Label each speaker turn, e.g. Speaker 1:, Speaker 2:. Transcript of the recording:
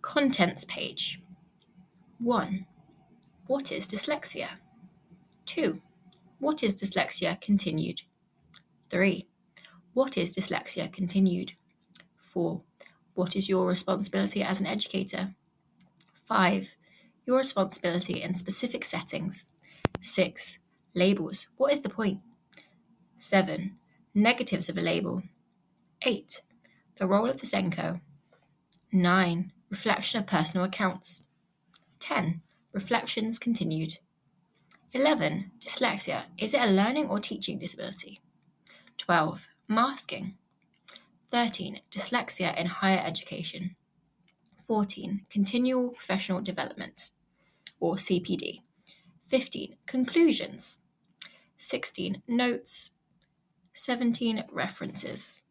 Speaker 1: Contents page. 1. What is dyslexia? 2. What is dyslexia continued? 3. What is dyslexia continued? 4. What is your responsibility as an educator? 5. Your responsibility in specific settings. 6. Labels. What is the point? 7. Negatives of a label. 8. The role of the SENCO. 9. Reflection of personal accounts. 10. Reflections continued. 11. Dyslexia. Is it a learning or teaching disability? 12. Masking. 13. Dyslexia in higher education. 14. Continual professional development, or CPD. 15. Conclusions. 16. Notes. 17. References.